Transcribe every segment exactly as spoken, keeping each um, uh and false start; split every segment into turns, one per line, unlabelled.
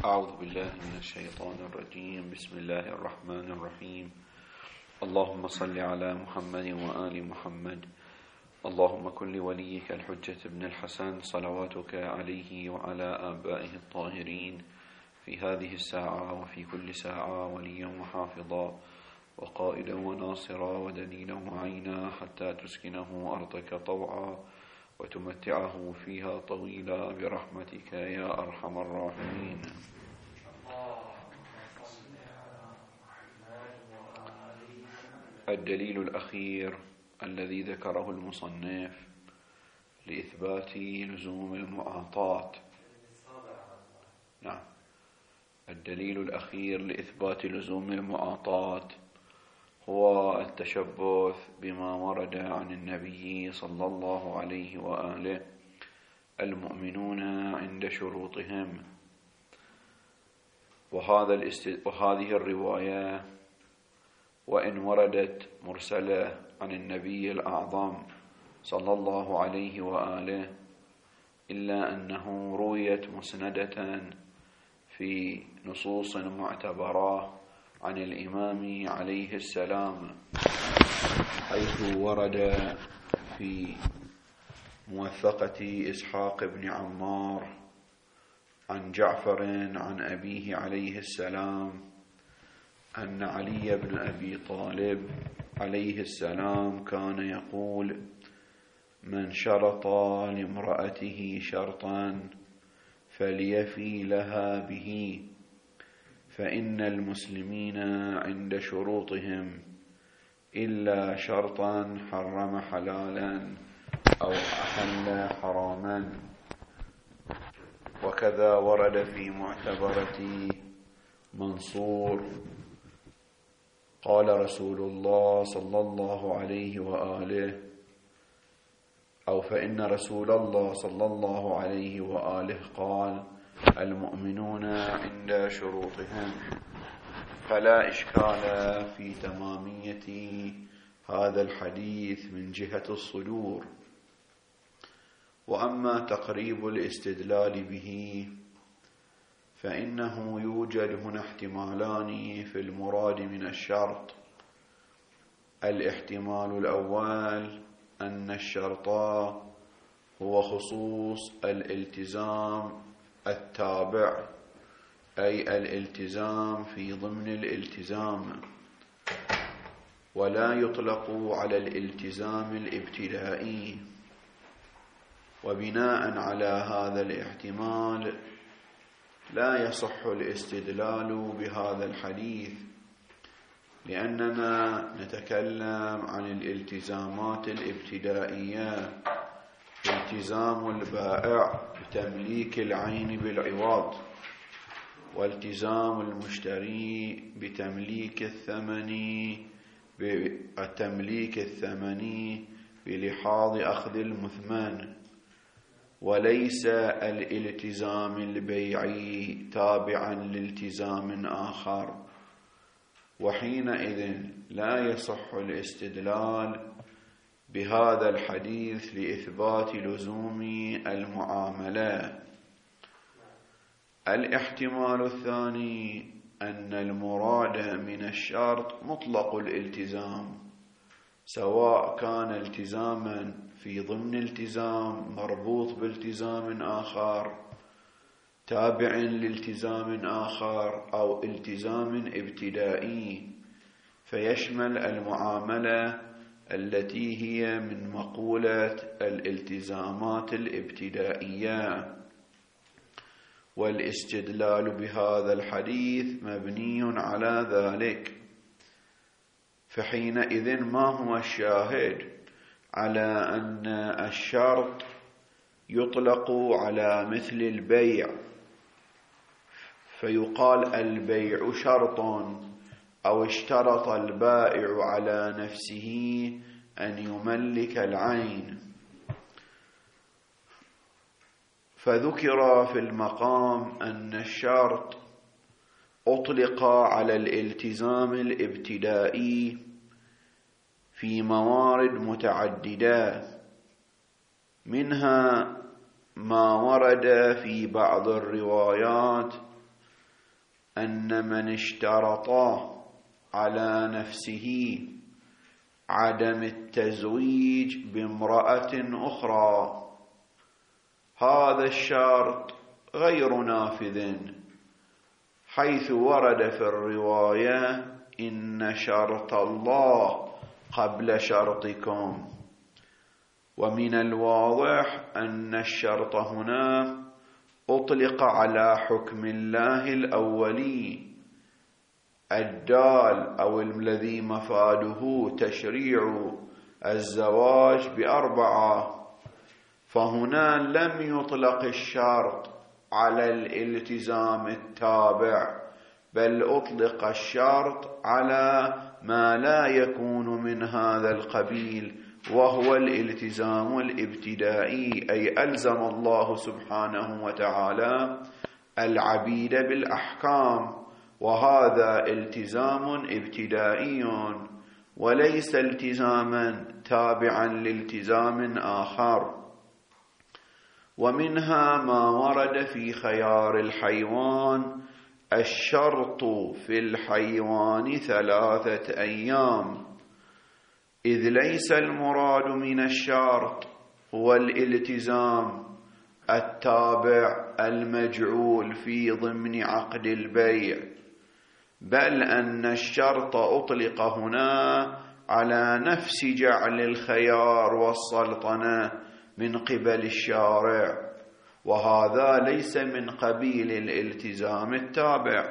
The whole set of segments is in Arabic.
أعوذ بالله من الشيطان الرجيم. بسم الله الرحمن الرحيم. اللهم صل على محمد وآل محمد. اللهم كن لوليك الحجة ابن الحسن صلواتك عليه وعلى آبائه الطاهرين في هذه الساعة وفي كل ساعة وليا وحافظا وقائدا وناصرا ودليلا وعينا حتى تسكنه أرضك طوعا وتمتعه فيها طويلا برحمتك يا أرحم الراحمين. الدليل الأخير الذي ذكره المصنف لإثبات لزوم المعاطاة. نعم، الدليل الأخير لإثبات لزوم المعاطاة هو التشبث بما ورد عن النبي صلى الله عليه وآله: المؤمنون عند شروطهم. وهذا الاست... وهذه الرواية وإن وردت مرسلة عن النبي الأعظم صلى الله عليه وآله إلا أنه رويت مسندة في نصوص معتبرة عن الإمام عليه السلام، حيث ورد في موثقة إسحاق بن عمار عن جعفر عن أبيه عليه السلام أن علي بن أبي طالب عليه السلام كان يقول: من شرط لامرأته شرطا فليفي لها به، فإن المسلمين عند شروطهم إلا شرطا حرم حلالا أو أحل حراما. وكذا ورد في معتبرة منصور قال رسول الله صلى الله عليه وآله أو فإن رسول الله صلى الله عليه وآله قال: المؤمنون عند شروطهم. فلا إشكال في تمامية هذا الحديث من جهة الصدور. وأما تقريب الاستدلال به فإنه يوجد هنا احتمالان في المراد من الشرط. الاحتمال الأول أن الشرط هو خصوص الالتزام التابع، أي الالتزام في ضمن الالتزام، ولا يطلق على الالتزام الابتدائي. وبناء على هذا الاحتمال لا يصح الاستدلال بهذا الحديث، لأننا نتكلم عن الالتزامات الابتدائية: التزام البائع بتمليك العين بالعوض، والتزام المشتري بتمليك الثمن بتمليك الثمن بلحاظ أخذ المثمن، وليس الالتزام البيعي تابعا لالتزام آخر. وحينئذ لا يصح الاستدلال بهذا الحديث لإثبات لزوم المعاملة. الاحتمال الثاني أن المراد من الشرط مطلق الالتزام، سواء كان التزاما في ضمن التزام مربوط بالتزام آخر تابع لالتزام آخر أو التزام ابتدائي، فيشمل المعاملة التي هي من مقولة الالتزامات الابتدائية. والاستدلال بهذا الحديث مبني على ذلك. فحينئذ ما هو الشاهد على أن الشرط يطلق على مثل البيع، فيقال البيع شرط، أو اشترط البائع على نفسه أن يملك العين. فذكر في المقام أن الشرط أطلق على الالتزام الابتدائي في موارد متعددة، منها ما ورد في بعض الروايات أن من اشترط على نفسه عدم التزويج بامرأة أخرى هذا الشرط غير نافذ، حيث ورد في الرواية إن شرط الله قبل شرطكم. ومن الواضح أن الشرط هنا أطلق على حكم الله الأولي الدال أو الذي مفاده تشريع الزواج بأربعة، فهنا لم يطلق الشرط على الالتزام التابع، بل أطلق الشرط على ما لا يكون من هذا القبيل، وهو الالتزام الابتدائي، أي ألزم الله سبحانه وتعالى العبيد بالأحكام، وهذا التزام ابتدائي وليس التزاما تابعا لالتزام آخر. ومنها ما ورد في خيار الحيوان الشرط في الحيوان ثلاثة أيام، إذ ليس المراد من الشرط هو الالتزام التابع المجعول في ضمن عقد البيع، بل أن الشرط أطلق هنا على نفس جعل الخيار والسلطنة من قبل الشارع، وهذا ليس من قبيل الالتزام التابع.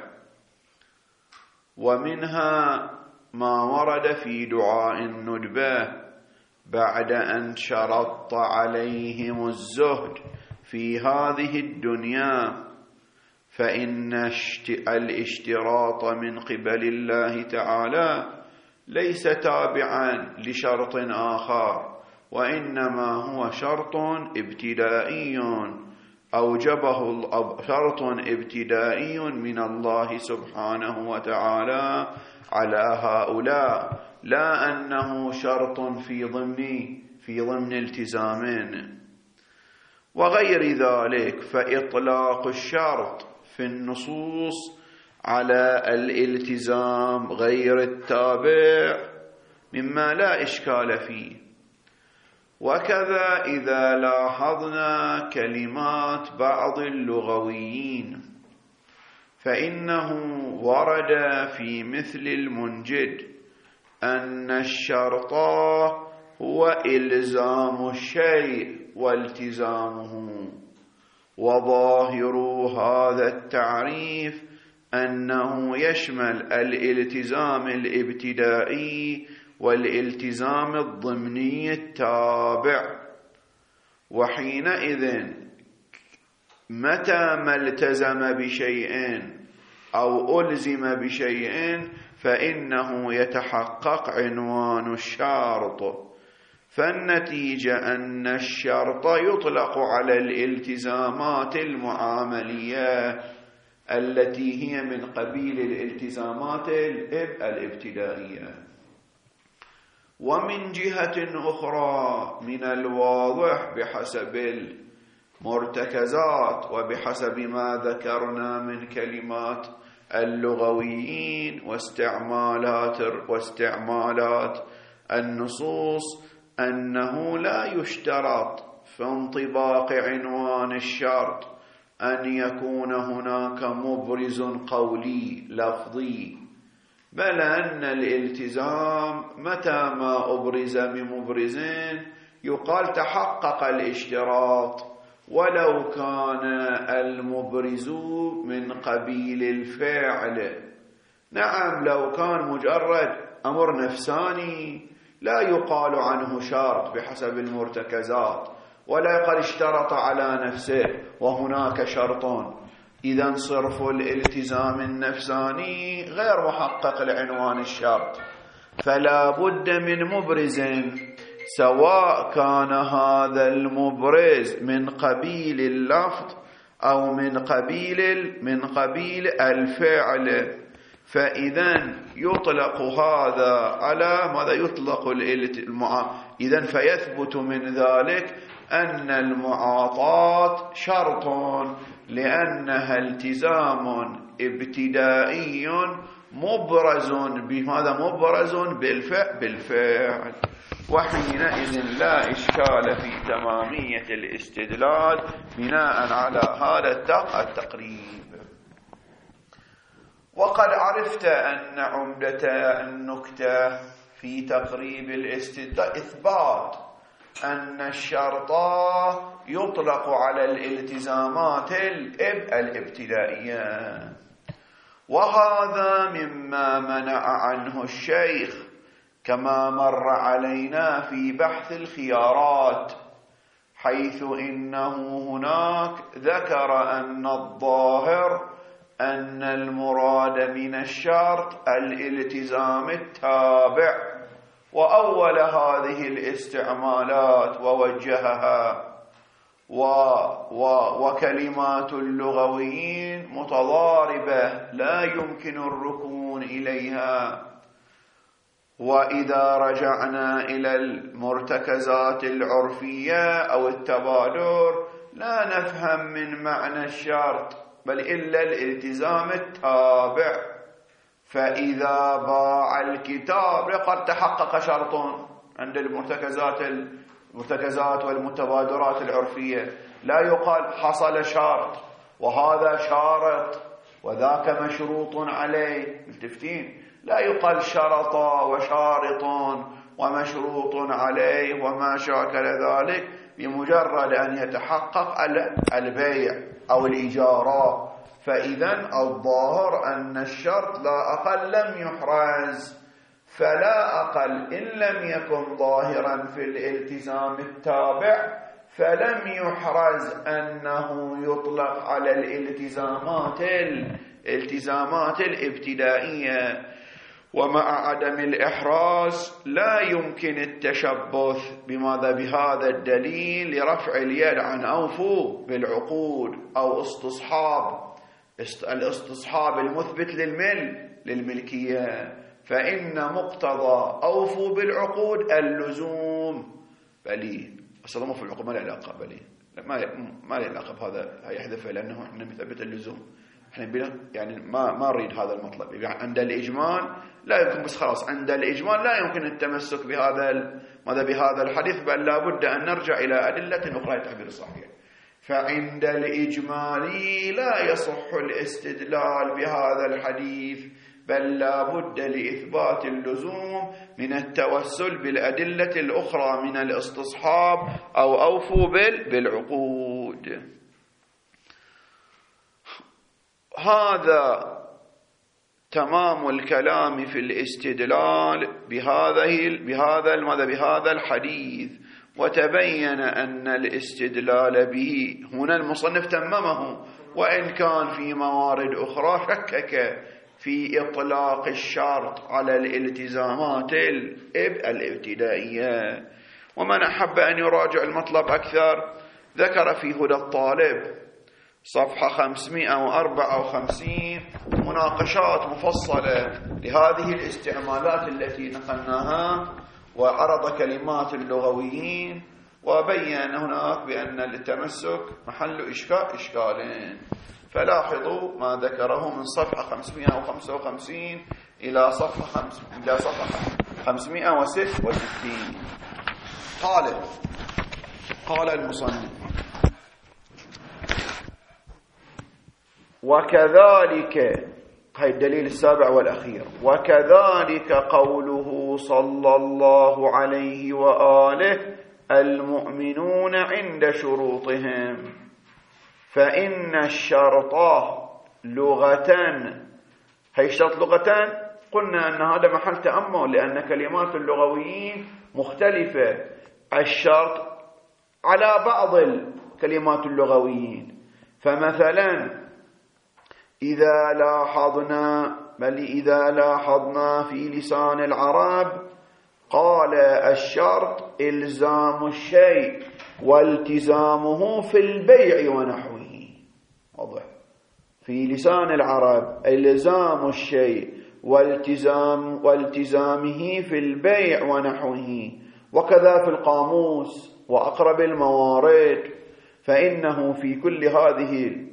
ومنها ما ورد في دعاء الندبة بعد أن شرط عليهم الزهد في هذه الدنيا، فإن الاشتراط من قبل الله تعالى ليس تابعا لشرط آخر، وإنما هو شرط ابتدائي أوجبه شرط ابتدائي من الله سبحانه وتعالى على هؤلاء، لا أنه شرط في ضمن في ضمن التزام. وغير ذلك فإطلاق الشرط في النصوص على الالتزام غير التابع مما لا إشكال فيه. وكذا إذا لاحظنا كلمات بعض اللغويين فإنه ورد في مثل المنجد أن الشرط هو إلزام الشيء والتزامه، وظاهر هذا التعريف أنه يشمل الالتزام الابتدائي والالتزام الضمني التابع. وحينئذ متى ما التزم بشيء أو ألزم بشيء فإنه يتحقق عنوان الشرط، فالنتيجة أن الشرط يطلق على الالتزامات المعاملية التي هي من قبيل الالتزامات الابتدائية. ومن جهة أخرى من الواضح بحسب المرتكزات وبحسب ما ذكرنا من كلمات اللغويين واستعمالات واستعمالات النصوص أنه لا يشترط في انطباق عنوان الشرط أن يكون هناك مبرز قولي لفظي، بل أن الالتزام متى ما أبرز بمبرز يقال تحقق الاشتراط، ولو كان المبرز من قبيل الفعل. نعم، لو كان مجرد أمر نفساني لا يقال عنه شرط بحسب المرتكزات، ولا يقال اشترط على نفسه وهناك شرط، إذا صرف الالتزام النفساني غير محقق لعنوان الشرط، فلا بد من مبرز، سواء كان هذا المبرز من قبيل اللفظ أو من قبيل من قبيل الفعل. فإذا يطلق هذا على ماذا؟ يطلق المعا... إذا فيثبت من ذلك أن المعاطاة شرط لأنها التزام ابتدائي مبرز بماذا مبرز بالفعل بالفعل وحينئذ لا إشكال في تمامية الاستدلال بناء على هذا التقريب. وقد عرفت أن عمدة النكتة في تقريب الاستدلال إثبات أن الشرط يطلق على الالتزامات الابتدائية، وهذا مما منع عنه الشيخ كما مر علينا في بحث الخيارات، حيث إنه هناك ذكر أن الظاهر أن المراد من الشرط الالتزام التابع، وأول هذه الاستعمالات ووجهها و و وكلمات اللغويين متضاربة لا يمكن الركون إليها. وإذا رجعنا إلى المرتكزات العرفية أو التبادر لا نفهم من معنى الشرط بل إلا الالتزام التابع. فإذا باع الكتاب لقد تحقق شرط عند المرتكزات المرتكزات والمتبادرات العرفية، لا يقال حصل شرط وهذا شارط وذاك مشروط عليه، ملتفتين، لا يقال شرط وشارط ومشروط عليه وما شاكل ذلك بمجرد أن يتحقق البيع أو الإجارة. فإذا الظاهر أن الشرط لا أقل لم يحرز، فلا أقل إن لم يكن ظاهرا في الالتزام التابع فلم يحرز أنه يطلق على الالتزامات الالتزامات الابتدائية. ومع عدم الإحراز لا يمكن التشبث بماذا بهذا الدليل لرفع اليد عن أوفوا بالعقود أو استصحاب الاستصحاب المثبت للمل للملكية، فإن مقتضى أوفوا بالعقود اللزوم. بلي أصلا مو في العقود ما له علاقة، بلي ما ما له علاقة بهذا، يحذفه لأنه إحنا مثبت اللزوم. إحنا بنا يعني ما ما نريد هذا المطلب. يعني عند الإجمال لا يمكن، بس خلاص عند الإجمال لا يمكن التمسك بهذا ماذا بهذا الحديث، بل لا بد أن نرجع إلى أدلة أخرى للتعبير الصحيح. فعند الإجمال لا يصح الاستدلال بهذا الحديث، بل لا بد لإثبات اللزوم من التوسل بالأدلة الأخرى من الاستصحاب أو أوفوا بالعقود. هذا تمام الكلام في الاستدلال بهذه بهذا ماذا بهذا الحديث. وتبين أن الاستدلال به هنا المصنف تممه، وإن كان في موارد أخرى شكك في إطلاق الشرط على الالتزامات الابتدائية. ومن أحب أن يراجع المطلب أكثر ذكر في هدى الطالب صفحة خمسمائة وأربعة وخمسين مناقشات مفصلة لهذه الاستعمالات التي نقلناها، وعرض كلمات اللغويين، وبين هناك بأن التمسك محل إشكال إشكالين. فلاحظوا ما ذكره من صفحة خمسمائة وخمسة وخمسين إلى صفحة خمس إلى صفحة خمسمائة وستة وستين. قال قال المصنف: وكذلك، هاي الدليل السابع والأخير، وكذلك قوله صلى الله عليه وآله: المؤمنون عند شروطهم. فإن الشرط لغة، هاي الشرط لغة قلنا أن هذا محل تأمل، لأن كلمات اللغويين مختلفة. الشرط على بعض الكلمات اللغويين، فمثلا إذا لاحظنا بل إذا لاحظنا في لسان العرب قال الشرط إلزام الشيء والتزامه في البيع ونحوه. واضح؟ في لسان العرب إلزام الشيء والتزام والتزامه في البيع ونحوه، وكذا في القاموس وأقرب الموارد. فإنه في كل هذه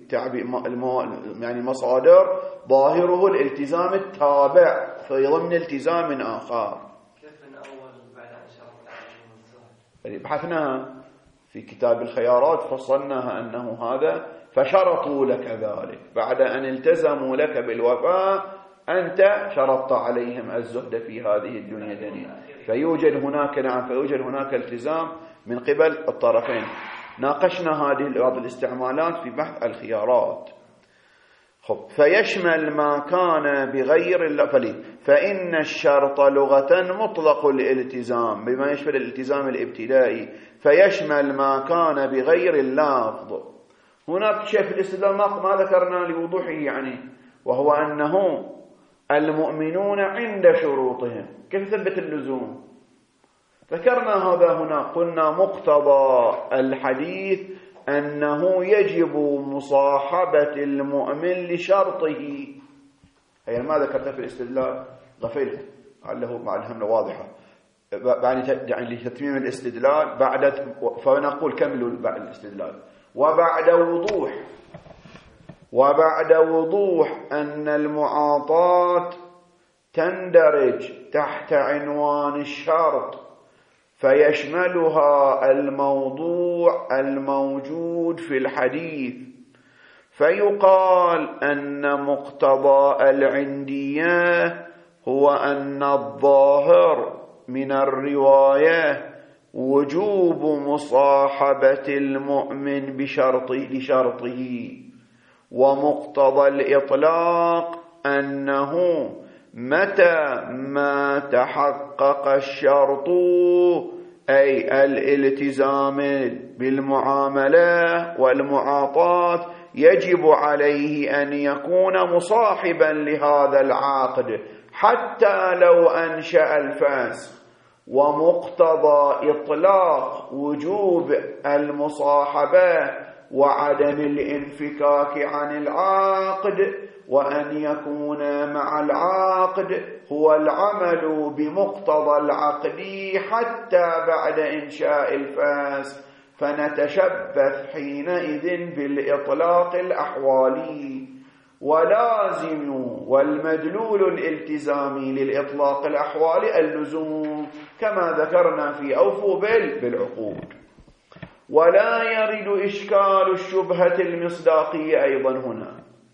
يعني مصادر ظاهره الالتزام التابع في ضمن التزام آخر.
كيف من أول بعد أن شرط عليهم الزهد؟
بحثناها في كتاب الخيارات، فصلناها أنه هذا فشرطوا لك ذلك بعد أن التزموا لك بالوفاء، أنت شرطت عليهم الزهد في هذه الدنيا دنيا. فيوجد هناك نعم فيوجد هناك التزام من قبل الطرفين. ناقشنا هذه بعض الاستعمالات في بحث الخيارات. خب فيشمل ما كان بغير اللفظ، فإن الشرط لغة مطلق الالتزام بما يشمل الالتزام الابتدائي، فيشمل ما كان بغير اللفظ. هناك شيء في الاستدلال ما ذكرنا لوضوحه يعني، وهو أنه المؤمنون عند شروطهم. كيف ثبت اللزوم؟ ذكرنا هذا هنا، قلنا مقتضى الحديث أنه يجب مصاحبة المؤمن لشرطه. أي ما ذكرت في الاستدلال غفلت علّه مع الهملة واضحة يعني لتتميم الاستدلال بعد، فنقول كملوا بعد الاستدلال. وبعد وضوح وبعد وضوح أن المعاطاة تندرج تحت عنوان الشرط، فيشملها الموضوع الموجود في الحديث، فيقال أن مقتضى العندية هو أن الظاهر من الرواية وجوب مصاحبة المؤمن بشرطه لشرطه، ومقتضى الإطلاق أنه متى ما تحقق الشرط أي الالتزام بالمعاملة والمعاطاة يجب عليه أن يكون مصاحبا لهذا العقد حتى لو أنشأ الفاسق. ومقتضى إطلاق وجوب المصاحبة وعدم الانفكاك عن العقد وأن يكون مع العقد هو العمل بمقتضى العقد حتى بعد إنشاء الفاسق، فنتشبث حينئذ بالإطلاق الأحوالي. ولازم والمدلول الالتزامي للإطلاق الأحوالي اللزوم كما ذكرنا في أوفوا بالعقود. ولا يرد إشكال الشبهة المصداقية أيضا هنا،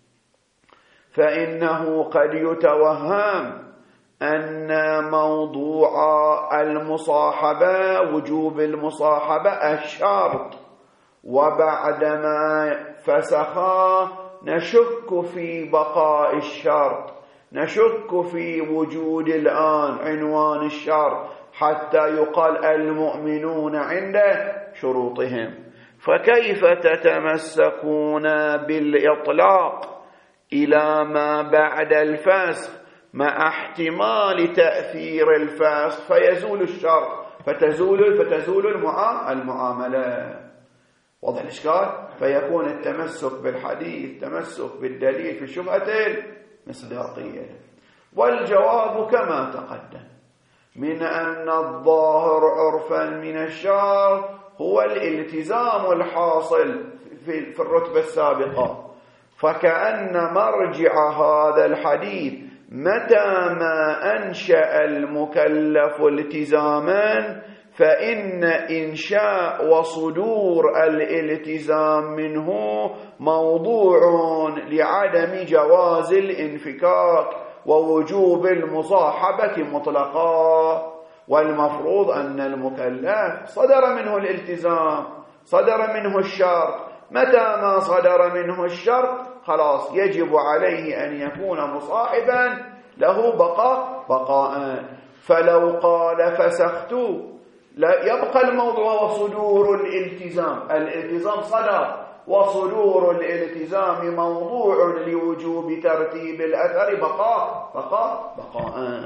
فإنه قد يتوهم أن موضوع المصاحبة وجوب المصاحبة الشرط، وبعدما فسخا نشك في بقاء الشرط، نشك في وجود الآن عنوان الشرط حتى يقال المؤمنون عند شروطهم. فكيف تتمسكون بالإطلاق إلى ما بعد الفسخ مع احتمال تأثير الفسخ فيزول الشرط فتزول فتزول المعاملة؟ وضع الإشكال. فيكون التمسك بالحديث تمسك بالدليل في الشبهة المصداقية. والجواب كما تقدم من أن الظاهر عرفا من الشرط هو الالتزام الحاصل في الرتبة السابقة، فكأن مرجع هذا الحديث متى ما أنشأ المكلف التزاما فإن إنشاء وصدور الالتزام منه موضوع لعدم جواز الانفكاك ووجوب المصاحبة مطلقا. والمفروض أن المكلف صدر منه الالتزام، صدر منه الشرط، متى ما صدر منه الشرط خلاص يجب عليه أن يكون مصاحبا له بقاء بقاء. فلو قال فسخت لا يبقى الموضوع وصدور الالتزام، الالتزام صدر وصدور الالتزام موضوع لوجوب ترتيب الأثر بقاء بقاء بقاء.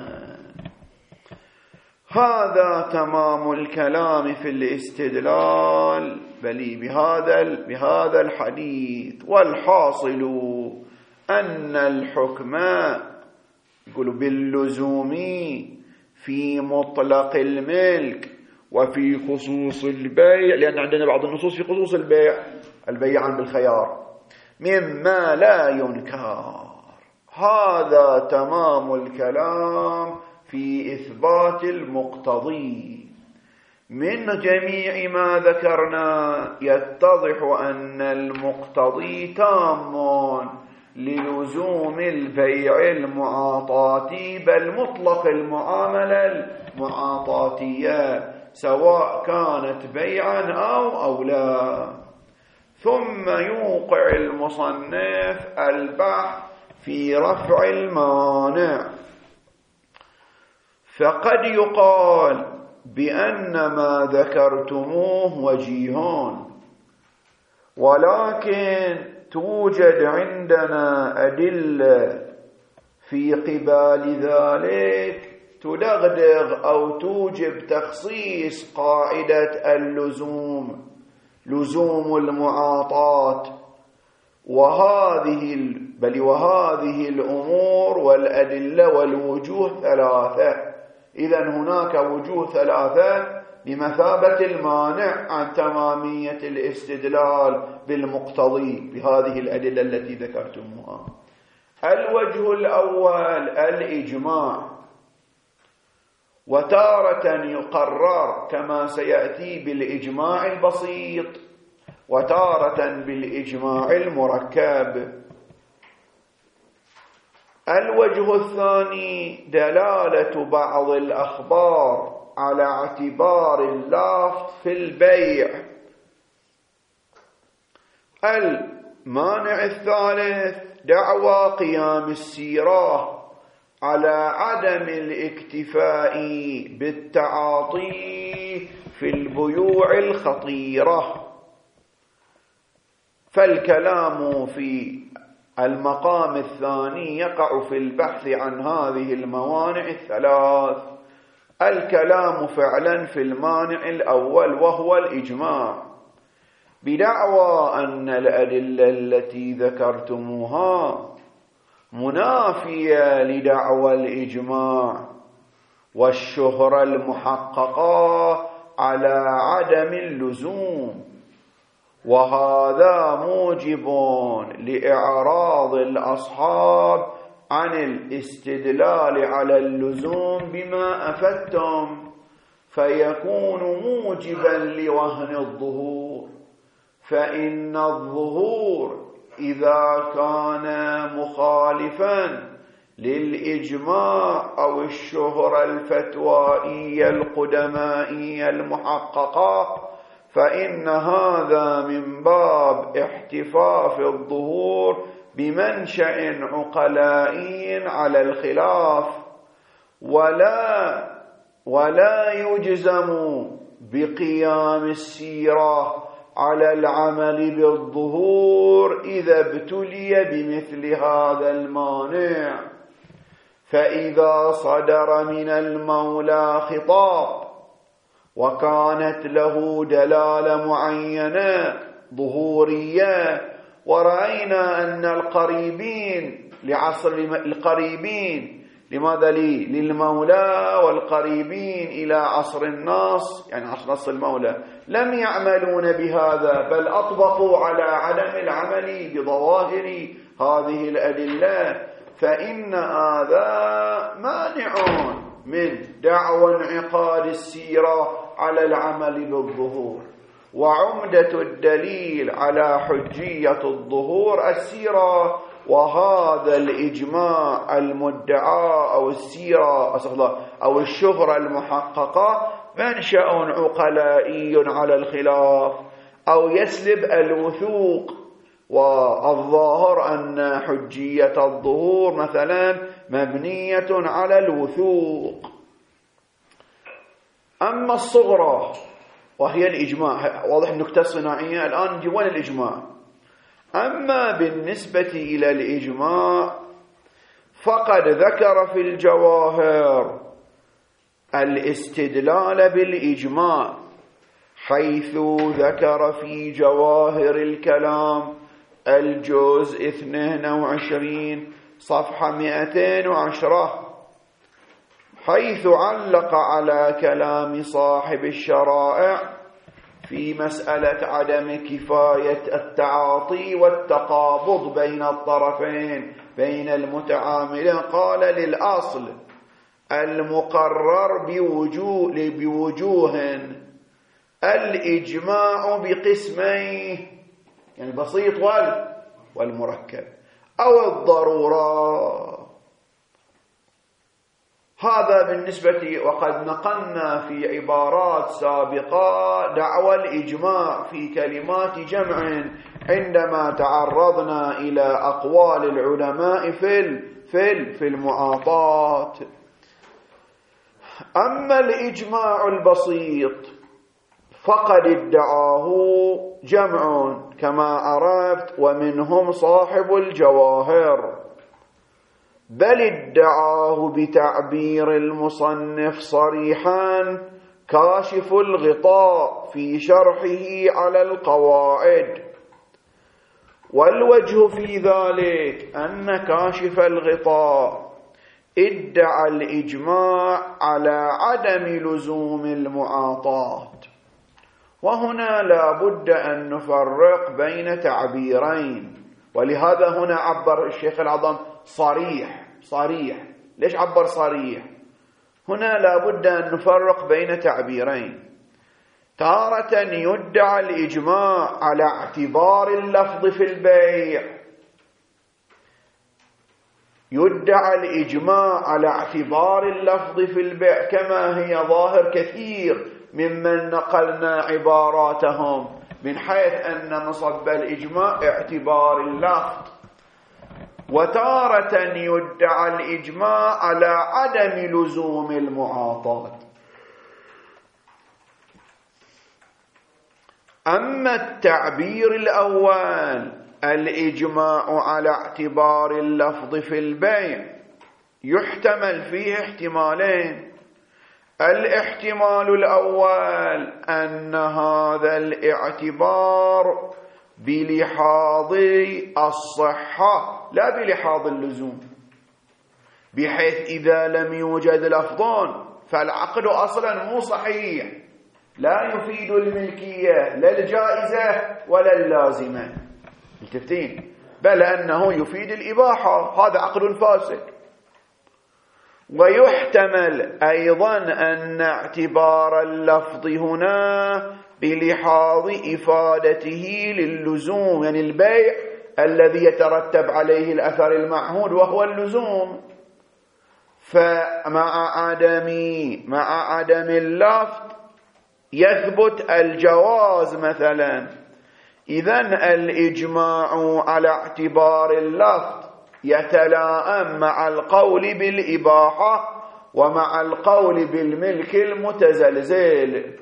هذا تمام الكلام في الاستدلال بل بهذا بهذا الحديث. والحاصل أن الحكم يقول باللزوم في مطلق الملك وفي خصوص البيع، لأن عندنا بعض النصوص في خصوص البيع، البيعان بالخيار، مما لا ينكر. هذا تمام الكلام في إثبات المقتضي. من جميع ما ذكرنا يتضح أن المقتضي تام للزوم البيع المعاطاتي بل مطلق المعاملة المعاطاتية سواء كانت بيعا أو أو لا. ثم يوقع المصنف البحث في رفع المانع. فقد يقال بأن ما ذكرتموه وجيهان، ولكن توجد عندنا أدلة في قبال ذلك تدغدغ أو توجب تخصيص قاعدة اللزوم، لزوم المعاطاة، وهذه بل وهذه الأمور والأدلة والوجوه ثلاثة. إذن هناك وجوه ثلاثة بمثابة المانع عن تمامية الاستدلال بالمقتضي بهذه الأدلة التي ذكرتموها. الوجه الأول الإجماع، وتارة يقرر كما سيأتي بالإجماع البسيط وتارة بالإجماع المركب. الوجه الثاني دلالة بعض الأخبار على اعتبار اللفظ في البيع. المانع الثالث دعوى قيام السيرة على عدم الاكتفاء بالتعاطي في البيوع الخطيرة. فالكلام في المقام الثاني يقع في البحث عن هذه الموانع الثلاث. الكلام فعلا في المانع الأول وهو الإجماع، بدعوى أن الأدلة التي ذكرتموها منافية لدعوى الإجماع والشهرة المحققة على عدم اللزوم، وهذا موجب لإعراض الأصحاب عن الاستدلال على اللزوم بما أفدتم، فيكون موجبا لوهن الظهور. فإن الظهور إذا كان مخالفا للإجماع أو الشهرة الفتوائية القدمائية المحققة فإن هذا من باب احتفاف الظهور بمنشأ عقلائي على الخلاف، ولا ولا يجزم بقيام السيرة على العمل بالظهور إذا ابتلي بمثل هذا المانع. فإذا صدر من المولى خطاب وكانت له دلالة معينة ظهورية، ورأينا أن القريبين لعصر القريبين لماذا لي للمولى والقريبين إلى عصر النص، يعني عصر نص المولى، لم يعملون بهذا بل أطبقوا على عدم العمل بظواهر هذه الأدلة، فإن هذا مانع من دعوى انعقاد السيرة على العمل بالظهور. وعمدة الدليل على حجية الظهور السيرة، وهذا الإجماع المدعى أو السيرة أو الشهرة المحققة منشأ عقلائي على الخلاف أو يسلب الوثوق. والظاهر أن حجية الظهور مثلا مبنية على الوثوق. أما الصغرى وهي الإجماع، واضح النكتة الصناعية الآن نجي وين الإجماع. أما بالنسبة إلى الإجماع فقد ذكر في الجواهر الاستدلال بالإجماع، حيث ذكر في جواهر الكلام الجزء اثنين وعشرين صفحة مئتين وعشرة، حيث علق على كلام صاحب الشرائع في مسألة عدم كفاية التعاطي والتقابض بين الطرفين بين المتعاملين، قال للأصل المقرر بوجوه, بوجوه الإجماع بقسمين، يعني البسيط والمركب أو الضرورة. هذا بالنسبة، وقد نقلنا في عبارات سابقة دعوى الإجماع في كلمات جمع عندما تعرضنا إلى أقوال العلماء في في في المعاطات. أما الإجماع البسيط فقد ادعاه جمع كما عرفت، ومنهم صاحب الجواهر، بل ادعاه بتعبير المصنف صريحا كاشف الغطاء في شرحه على القواعد. والوجه في ذلك أن كاشف الغطاء ادعى الإجماع على عدم لزوم المعاطات، وهنا لا بد أن نفرق بين تعبيرين، ولهذا هنا عبر الشيخ العظام صريح. صريح ليش عبر صريح؟ هنا لا بد أن نفرق بين تعبيرين. تارة يدعى الإجماع على اعتبار اللفظ في البيع، يدعى الإجماع على اعتبار اللفظ في البيع كما هي ظاهر كثير ممن نقلنا عباراتهم، من حيث أن مصب الإجماع اعتبار اللفظ. وتارة يدعى الإجماع على عدم لزوم المعاطات. أما التعبير الأول الإجماع على اعتبار اللفظ في البيع يحتمل فيه احتمالين. الاحتمال الأول أن هذا الاعتبار بلحاظ الصحة لا بلحاظ اللزوم، بحيث إذا لم يوجد لفظ فالعقد أصلا مو صحيح، لا يفيد الملكية لا الجائزة ولا اللازمة، التفتين، بل أنه يفيد الإباحة، هذا عقد فاسد. ويحتمل أيضا أن اعتبار اللفظ هنا بلحاظ إفادته للزوم، يعني البيع الذي يترتب عليه الأثر المعهود وهو اللزوم، فمع عدم مع عدم اللفظ يثبت الجواز مثلا. إذن الإجماع على اعتبار اللفظ يتلائم مع القول بالإباحة ومع القول بالملك المتزلزل.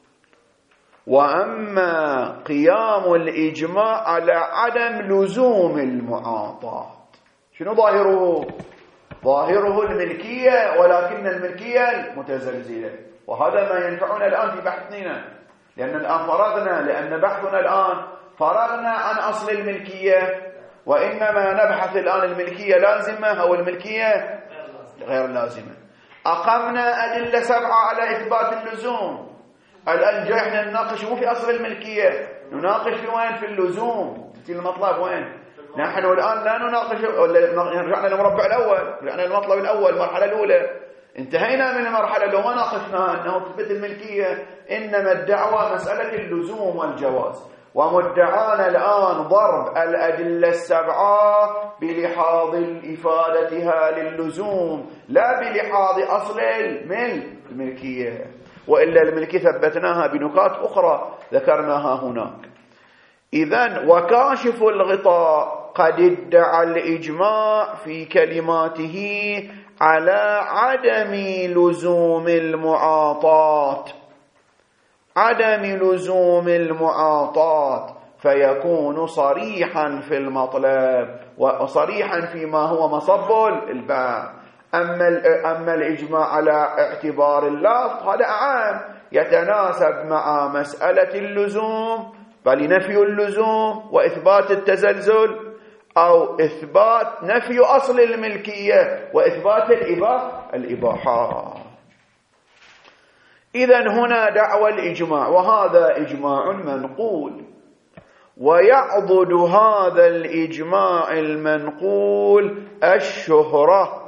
وأما قيام الإجماع على عدم لزوم المعاطاة، شنو ظاهره؟ ظاهره الملكية، ولكن الملكية المتزلزلة، وهذا ما ينفعنا الآن في بحثنا، لأن الآن فرغنا، لأن بحثنا الآن فرغنا عن أصل الملكية، وإنما نبحث الآن الملكية لازمة أو الملكية غير لازمة. أقمنا أدلة سبعة على إثبات اللزوم، الآن جاي احنا نناقش مو في أصل الملكية، نناقش في وين؟ في اللزوم. في المطلب وين؟ نحن الآن لا نناقش، رجعنا للمربع الأول، رجعنا للمطلب الأول، المرحلة الأولى، انتهينا من المرحلة اللي ما ناقشناها أنه تثبت الملكية، إنما الدعوة مسألة اللزوم والجواز. ومدعانا الآن ضرب الأدلة السبعة بلحاظ إفادتها للزوم لا بلحاظ أصل الملكية، وإلا الملكية ثبتناها بنكات أخرى ذكرناها هناك. إذن وكاشف الغطاء قد ادعى الإجماع في كلماته على عدم لزوم المعاطات، عدم لزوم المعاطات، فيكون صريحا في المطلب وصريحا فيما هو مصب الباب. أما أما الإجماع على اعتبار اللفظ هذا عام يتناسب مع مسألة اللزوم، بل نفي اللزوم وإثبات التزلزل، أو إثبات نفي أصل الملكية وإثبات الإباحة الإباحة. إذن هنا دعوى الإجماع، وهذا إجماع منقول، ويعضد هذا الإجماع المنقول الشهرة،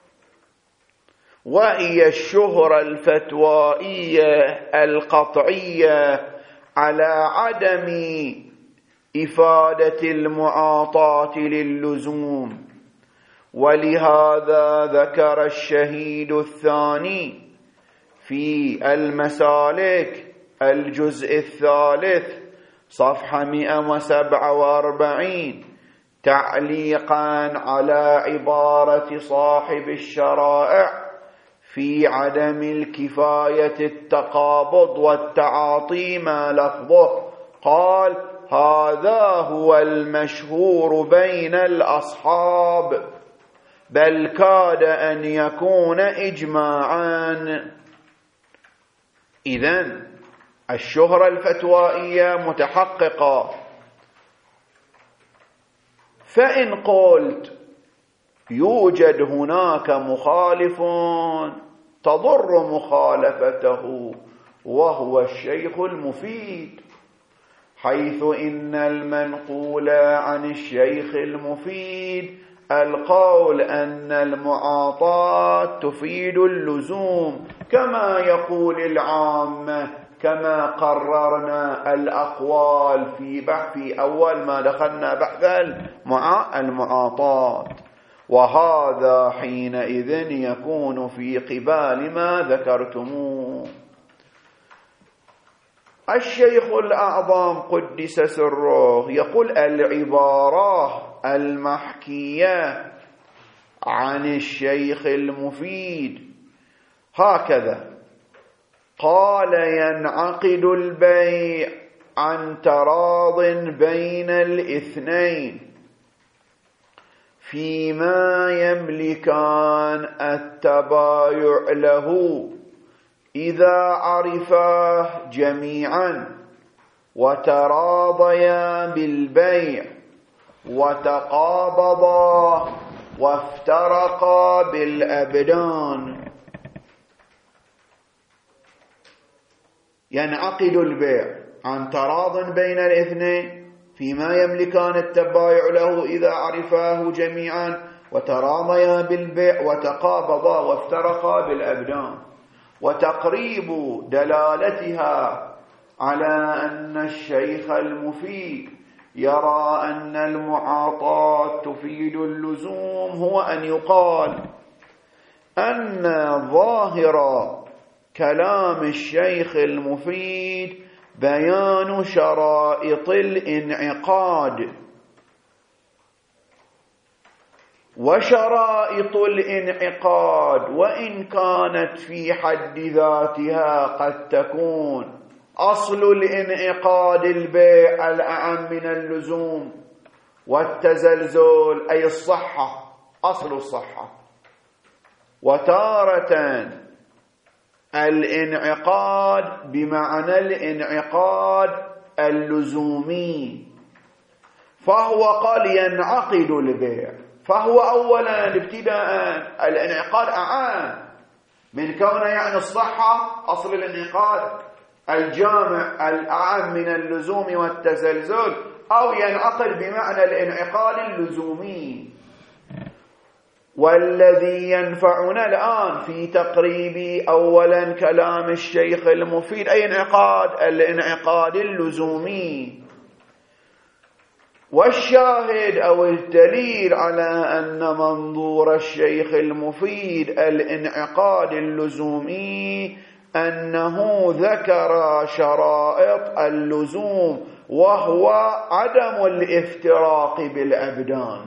وهي الشهرة الفتوائية القطعية على عدم إفادة المعاطاة للزوم. ولهذا ذكر الشهيد الثاني في المسالك الجزء الثالث صفحة مئة وسبعة وأربعين تعليقا على عبارة صاحب الشرائع في عدم الكفاية التقابض والتعاطي ما لفظه، قال: هذا هو المشهور بين الأصحاب، بل كاد أن يكون إجماعا. إذن الشهرة الفتوائية متحققة. فإن قلت يوجد هناك مخالف تضر مخالفته وهو الشيخ المفيد، حيث إن المنقول عن الشيخ المفيد القول أن المعاطاة تفيد اللزوم كما يقول العامة، كما قررنا الأقوال في بحث أول ما دخلنا بحث المعاطاة، وهذا حينئذ يكون في قبال ما ذكرتموه. الشيخ الأعظم قدس سره يقول: العبارة المحكية عن الشيخ المفيد هكذا: قال: ينعقد البيع عن تراض بين الاثنين فيما يملكان التبايع له إذا عرفاه جميعا وتراضيا بالبيع وتقابضا وافترقا بالأبدان. ينعقد البيع عن تراض بين الاثنين فيما يملكان التبايع له إذا عرفاه جميعا وتراضيا بالبيع وتقابضا وافترقا بالأبدان. وتقريب دلالتها على أن الشيخ المفيد يرى أن المعاطاة تفيد اللزوم هو أن يقال أن ظاهر كلام الشيخ المفيد بيان شرائط الانعقاد، وشرائط الانعقاد وإن كانت في حد ذاتها قد تكون أصل الانعقاد البيع الأعم من اللزوم، والتزلزل أي الصحة أصل الصحة، وتارة الانعقاد بمعنى الانعقاد اللزومي، فهو قال ينعقد البيع، فهو أولا ابتداء الانعقاد أعام من كونه يعني الصحة أصل الانعقاد الجامع الأعم من اللزوم والتزلزل، أو ينعقد بمعنى الانعقاد اللزومي. والذي ينفعنا الآن في تقريب أولا كلام الشيخ المفيد أي انعقاد الانعقاد اللزومي. والشاهد أو الدليل على أن منظور الشيخ المفيد الانعقاد اللزومي أنه ذكر شرائط اللزوم وهو عدم الافتراق بالأبدان.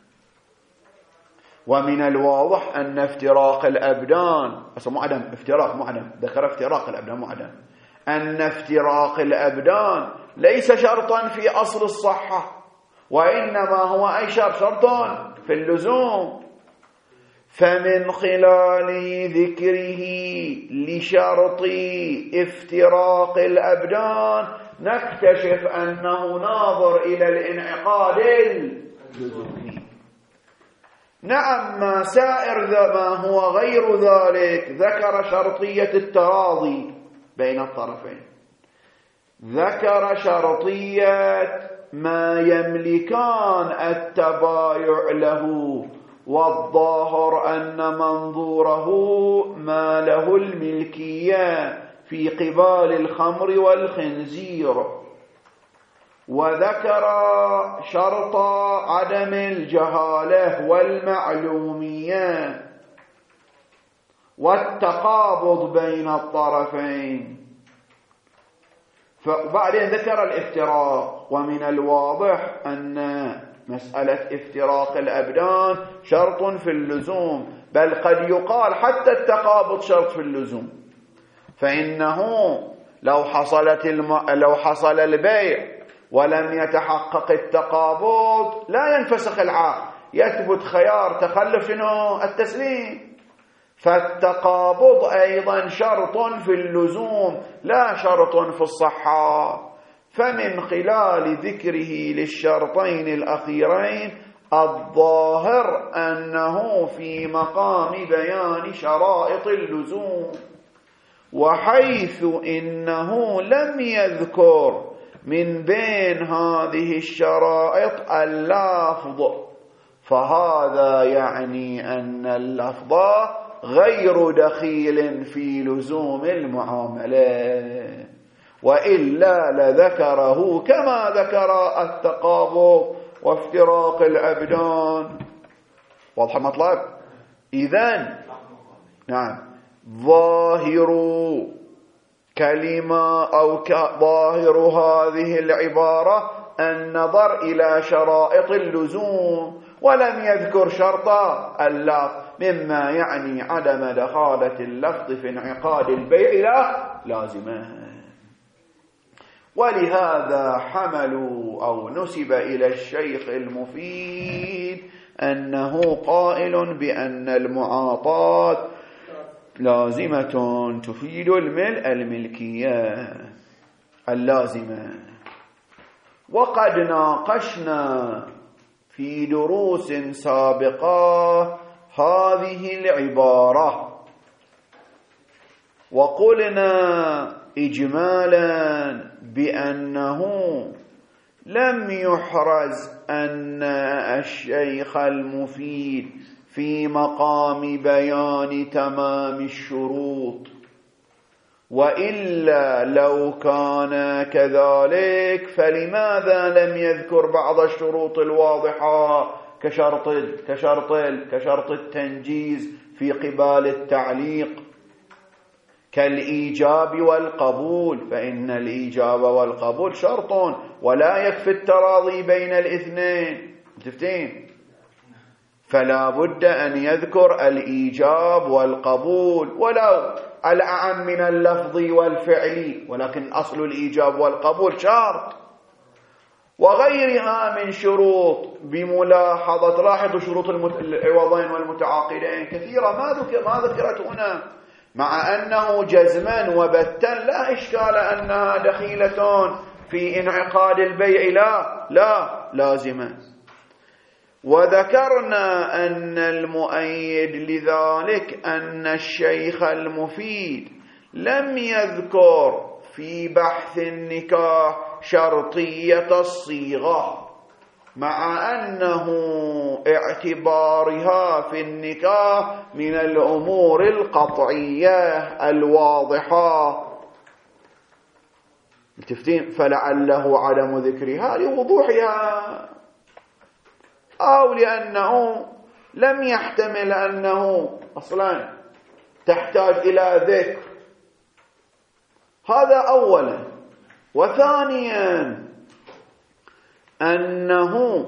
ومن الواضح أن افتراق الأبدان أصلا مو عدم افتراق، مو عدم، ذكر افتراق الأبدان مو عدم، أن افتراق الأبدان ليس شرطا في أصل الصحة، وإنما هو أي شرط شرط في اللزوم. فمن خلال ذكره لشرط افتراق الأبدان نكتشف أنه ناظر إلى الانعقاد اللزومي. نعم، ما سائر ما هو غير ذلك ذكر شرطية التراضي بين الطرفين. ذكر شرطية ما يملكان التبايع له، والظاهر أن منظوره ما له الملكية في قبال الخمر والخنزير. وذكر شرط عدم الجهالة والمعلومية والتقابض بين الطرفين. فبعدين ذكر الافتراق، ومن الواضح أن مسألة افتراق الأبدان شرط في اللزوم، بل قد يقال حتى التقابض شرط في اللزوم. فإنه لو حصلت الم... لو حصل البيع ولم يتحقق التقابض لا ينفسخ العقد، يثبت خيار تخلف شنو؟ التسليم. فالتقابض أيضا شرط في اللزوم لا شرط في الصحة. فمن خلال ذكره للشرطين الأخيرين الظاهر أنه في مقام بيان شرائط اللزوم، وحيث إنه لم يذكر من بين هذه الشرائط اللفظ، فهذا يعني أن اللفظ غير دخيل في لزوم المعاملة، وإلا لذكره كما ذكر التقابض وافتراق الأبدان. واضح المطلب؟ إذن نعم، ظاهر كلمة أو ظاهر هذه العبارة النظر إلى شرائط اللزوم، ولم يذكر شرط اللفظ، مما يعني عدم دخالة اللفظ في انعقاد البيع لا لازمه. ولهذا حملوا أو نسب إلى الشيخ المفيد أنه قائل بأن المعاطاة لازمة تفيد الملء الملكية اللازمة. وقد ناقشنا في دروس سابقة هذه العبارة، وقلنا إجمالا بأنه لم يحرز أن الشيخ المفيد في مقام بيان تمام الشروط، وإلا لو كان كذلك فلماذا لم يذكر بعض الشروط الواضحة كشرط كشرط كشرط التنجيز في قبال التعليق، كالإيجاب والقبول؟ فإن الإيجاب والقبول شرط، ولا يكفي التراضي بين الاثنين. تفتين؟ فلا بد أن يذكر الإيجاب والقبول ولو الأعم من اللفظ والفعل، ولكن أصل الإيجاب والقبول شرط. وغيرها من شروط بملاحظة، لاحظوا شروط العوضين والمتعاقدين كثيرة ما ذكر ما ذكرت هنا، مع أنه جزما وبتا لا إشكال أنها دخيلة في انعقاد البيع لا لا لازمة. وذكرنا أن المؤيد لذلك أن الشيخ المفيد لم يذكر في بحث النكاح شرطية الصيغة، مع أنه اعتبارها في النكاح من الأمور القطعية الواضحة. تفتين؟ فلعله عدم ذكرها لوضوحها، أو لأنه لم يحتمل أنه أصلا تحتاج إلى ذكر. هذا أولا. وثانيا أنه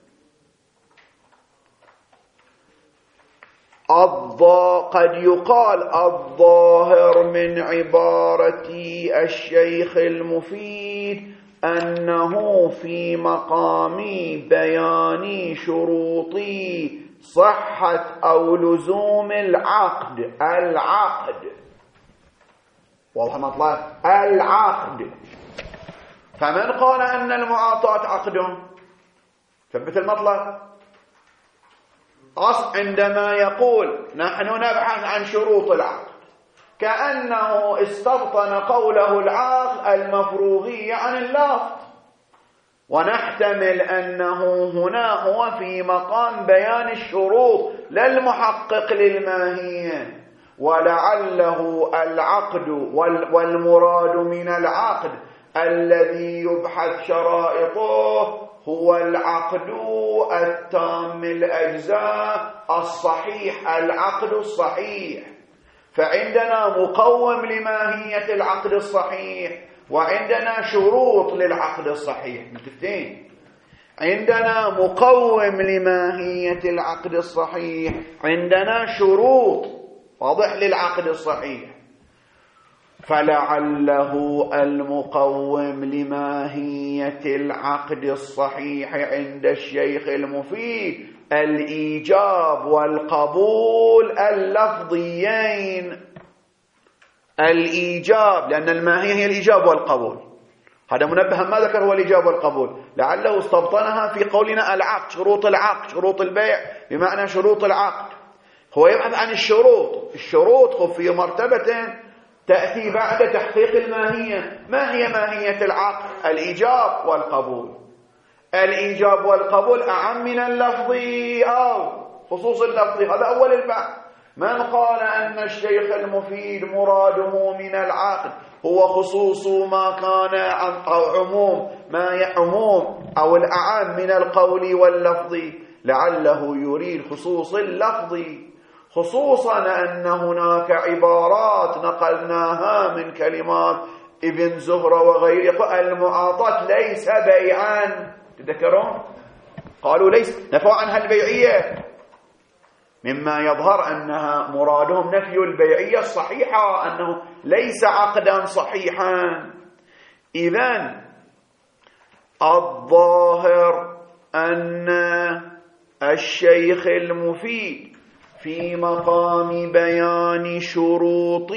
قد يقال الظاهر من عبارة الشيخ المفيد أنه في مقام بيان شروط صحة أو لزوم العقد العقد واضح مطلب العقد. فمن قال أن المعاطاة عقد ثبت المطلب. أصل عندما يقول نحن نبحث عن شروط العقد كأنه استبطن قوله العقل المفروغي عن اللفظ، ونحتمل أنه هنا هو في مقام بيان الشروط لا المحقق للماهية، ولعله العقد والمراد من العقد الذي يبحث شرائطه هو العقد التام الأجزاء الصحيح، العقد الصحيح. فعندنا مقوم لماهية العقد الصحيح، وعندنا شروط للعقد الصحيح. متفقين؟ عندنا مقوم لماهية العقد الصحيح، عندنا شروط واضح للعقد الصحيح. فلعله المقوم لماهية العقد الصحيح عند الشيخ المفيد الإيجاب والقبول اللفظيين. الإيجاب، لأن الماهية هي الإيجاب والقبول، هذا منبه ما ذكر هو الإيجاب والقبول، لعله استبطنها في قولنا العقد، شروط العقد، شروط البيع بمعنى شروط العقد. هو يبحث عن الشروط. الشروط في مرتبة تأتي بعد تحقيق الماهية. ما هي ماهية العقد؟ الإيجاب والقبول. الإيجاب والقبول أعم من اللفظي أو خصوص اللفظي، هذا أول البحث. من قال أن الشيخ المفيد مراده من العقد هو خصوص ما كان أو عموم ما يعموم أو الأعم من القول واللفظي، لعله يريد خصوص اللفظي، خصوصا أن هناك عبارات نقلناها من كلمات ابن زهرة وغيره. المعاطاة ليس بيعا، تذكرون؟ قالوا ليس، نفوا عنها البيعية، مما يظهر أنها مرادهم نفي البيعية الصحيحة، أنه ليس عقدا صحيحا. إذن الظاهر أن الشيخ المفيد في مقام بيان شروط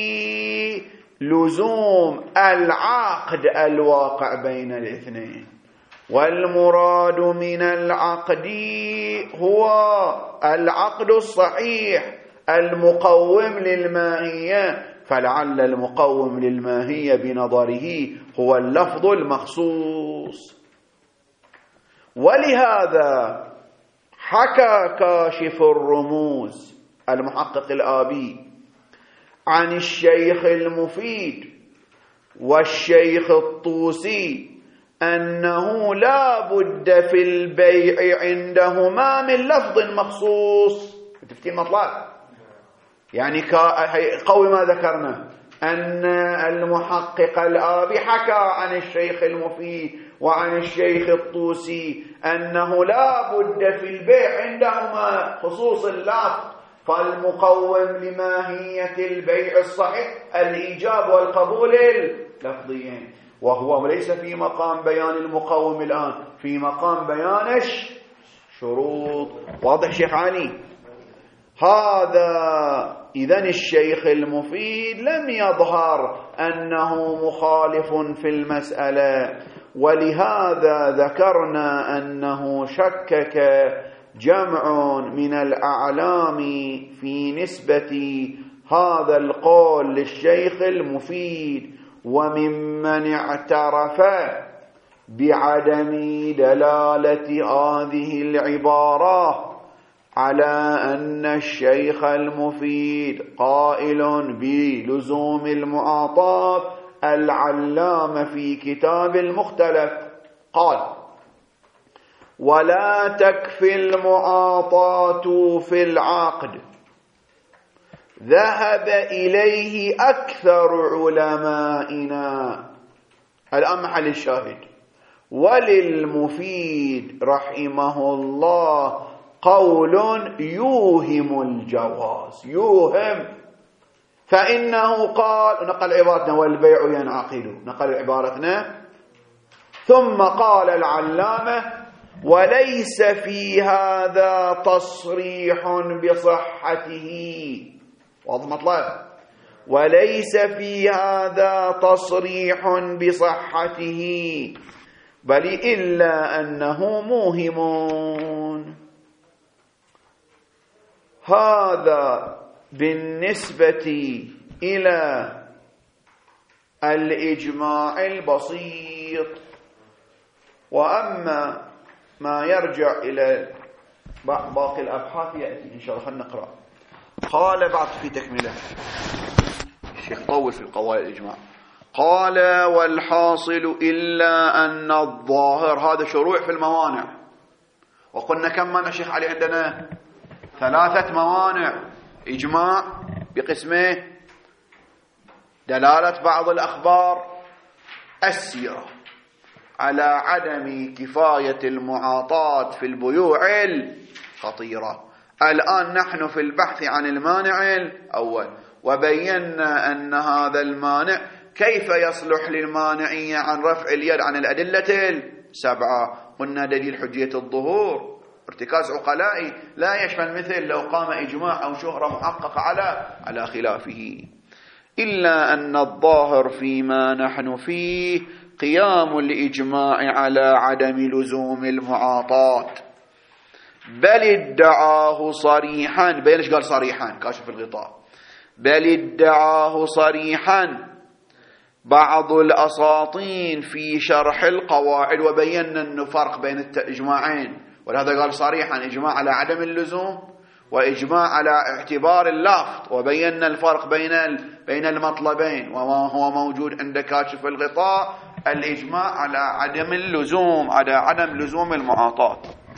لزوم العقد الواقع بين الاثنين، والمراد من العقد هو العقد الصحيح المقوم للماهية، فلعل المقوم للماهية بنظره هو اللفظ المخصوص. ولهذا حكى كاشف الرموز المحقق الآبي عن الشيخ المفيد والشيخ الطوسي أنه لا بد في البيع عندهما من لفظ مخصوص. تفتين مطلع يعني قوي ما ذكرنا أن المحقق الآبي حكى عن الشيخ المفيد وعن الشيخ الطوسي أنه لا بد في البيع عندهما خصوص اللفظ، فالمقوم لماهية البيع الصحيح الإيجاب والقبول اللفظيين، وهو ليس في مقام بيان المقوم الآن، في مقام بيان الشروط. واضح شيخ علي؟ هذا إذن الشيخ المفيد لم يظهر أنه مخالف في المسألة، ولهذا ذكرنا أنه شكك جمع من الأعلام في نسبة هذا القول للشيخ المفيد، وممن اعترف بعدم دلالة هذه العبارة على أن الشيخ المفيد قائل بلزوم المعاطاة العلامة في كتاب المختلف قال: ولا تكفي المعاطاة في العقد، ذهب إليه أكثر علمائنا. الآن محل الشاهد: وللمفيد رحمه الله قول يوهم الجواز. يوهم، فإنه قال، نقل عبارتنا والبيع ينعقد، نقل عبارتنا، ثم قال العلامة: وليس في هذا تصريح بصحته. واضح مطلع؟ وليس في هذا تصريح بصحته، بل إلا أنه موهم. هذا بالنسبة إلى الإجماع البسيط. وأما ما يرجع إلى باقي الأبحاث يأتي إن شاء الله. خلينا نقرأ. قال بعض في تكملة الشيخ طول في القواعد الإجماع. قال والحاصل إلا أن الظاهر، هذا شروع في الموانع. وقلنا كم مانع شيخ علي عندنا؟ ثلاثة موانع. إجماع بقسمه دلالة بعض الأخبار السيرة على عدم كفاية المعاطاة في البيوع الخطيرة. الآن نحن في البحث عن المانع الأول، وبينا أن هذا المانع كيف يصلح للمانعية عن رفع اليد عن الأدلة السبعة. قلنا دليل حجية الظهور ارتكاز عقلائي لا يشمل مثل لو قام إجماع أو شهرة محققة على على خلافه. إلا أن الظاهر فيما نحن فيه قيام الإجماع على عدم لزوم المعاطاة، بل ادعاه صريحا. بينش قال صريحا؟ كاشف الغطاء. بل ادعاه صريحا بعض الأساطين في شرح القواعد، وبينا أنه فرق بين الإجماعين، ولهذا قال صريحا إجماع على عدم اللزوم وإجماع على اعتبار اللفظ، وبينا الفرق بين بين المطلبين. وما هو موجود عند كاشف الغطاء الإجماع على عدم اللزوم، على عدم لزوم المعاطاة.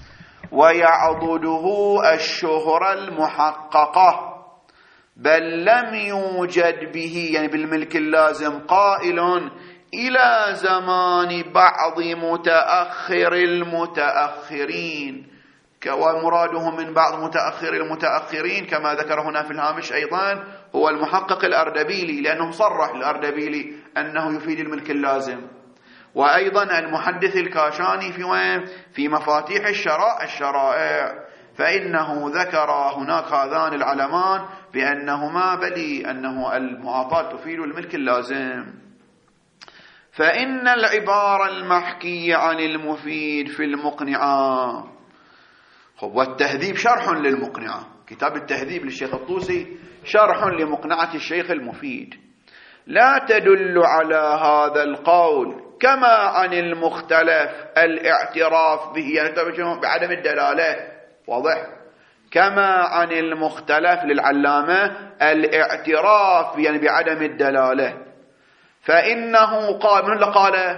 ويعضده الشهرة المحققة، بل لم يوجد به يعني بالملك اللازم قائل إلى زمان بعض متأخر المتأخرين، ومراده من بعض متأخر المتأخرين كما ذكر هنا في الهامش أيضا هو المحقق الأردبيلي، لأنه صرح الأردبيلي أنه يفيد الملك اللازم. وأيضا المحدث الكاشاني في في مفاتيح الشرائع الشرائع فإنه ذكر هناك هذان العلمان بأنهما بلي أنه المعاطاة تفيد الملك اللازم. فإن العبارة المحكية عن المفيد في المقنعة، والتهذيب شرح للمقنعة، كتاب التهذيب للشيخ الطوسي شرح لمقنعة الشيخ المفيد، لا تدل على هذا القول كما عن المختلف الاعتراف به، يعني بعدم الدلالة. واضح؟ كما عن المختلف للعلامة الاعتراف يعني بعدم الدلالة. فإنه قال، من اللي قال؟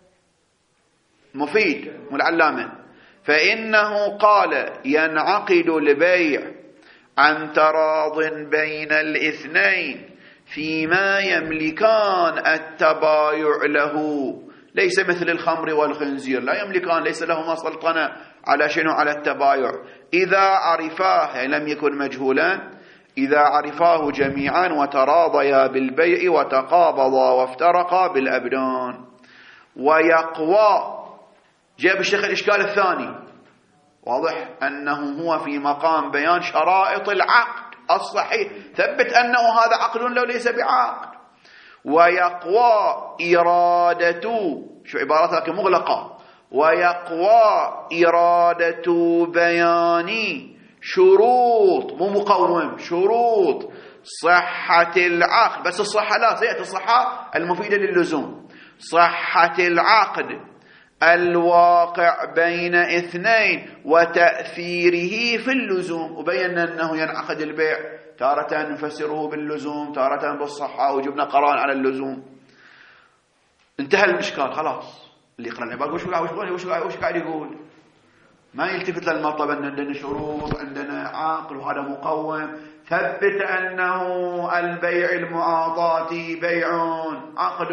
مفيد والعلامة. فإنه قال ينعقد البيع عن تراض بين الاثنين فيما يملكان التبايع له، ليس مثل الخمر والخنزير، لا يملكان، ليس لهما سلطنة على شنو؟ على التبايع. إذا عرفاه يعني لم يكن مجهولا، إذا عرفاه جميعا وتراضيا بالبيع وتقابضا وافترقا بالأبدان. ويقوى، جاء بالشيخ الإشكال الثاني، واضح أنه هو في مقام بيان شرائط العقد الصحيح، ثبت أنه هذا عقد لو ليس بعقد. ويقوى إرادة، شو عبارتها مغلقة، ويقوى إرادة بيان شروط، مو مقوم، شروط صحة العقد. بس الصحة لا، سيأتي الصحة المفيدة للزوم، صحة العقد الواقع بين اثنين وتأثيره في اللزوم. وبينا أنه ينعقد البيع تارة نفسره باللزوم، تارة بالصحة، وجبنا قران على اللزوم. انتهى المشكال خلاص. اللي يقرأ العبارة وش قاعد وش قاعد وش قاعد يقول؟ ما يلتفت للمطلب أن عندنا شروط، عندنا عقل، وهذا مقوم. ثبت أنه البيع المعاطاة بيع عقد،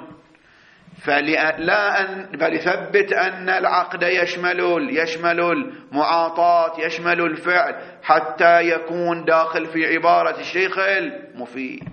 فلا أن بل ثبت أن العقد يشمل يشمل المعاطاة، يشمل الفعل، حتى يكون داخل في عبارة الشيخ المفيد.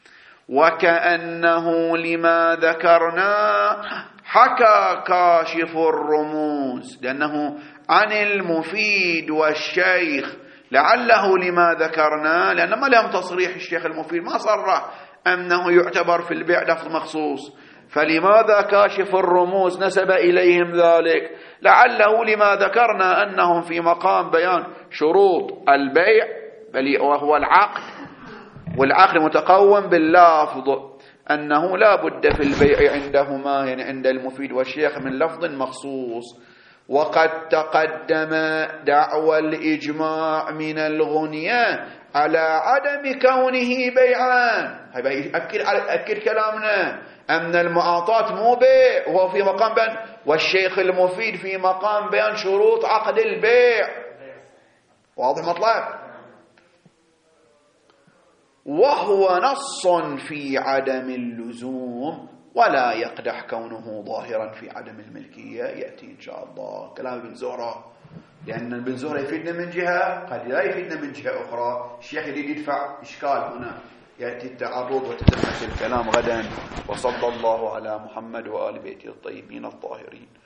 وكأنه لما ذكرنا حكى كاشف الرموز، لأنه عن المفيد والشيخ، لعله لما ذكرنا، لأن ما لهم تصريح الشيخ المفيد، ما صرح أنه يعتبر في البيع لفظ مخصوص، فلماذا كاشف الرموز نسب إليهم ذلك؟ لعله لما ذكرنا أنهم في مقام بيان شروط البيع بل وهو العقد، والعقد متقوم باللفظ أنه لا بد في البيع عندهما، يعني عند المفيد والشيخ، من لفظ مخصوص. وقد تقدم دعوى الإجماع من الغنية على عدم كونه بيعان. هيبقى أكد, أكد كلامنا أن المعاطاة مو بيع، وهو في مقام بيان، والشيخ المفيد في مقام بيان شروط عقد البيع. واضح مطلب؟ وهو نص في عدم اللزوم ولا يقدح كونه ظاهرا في عدم الملكية. يأتي إن شاء الله كلام ابن زهرة، لأن ابن زهرة يفيدنا من جهة قد لا يفيدنا من جهة أخرى. الشيخ يريد يدفع إشكال هنا، يأتي التعرض وتتمس الكلام غدا. وصلى الله على محمد وآل بيته الطيبين الطاهرين.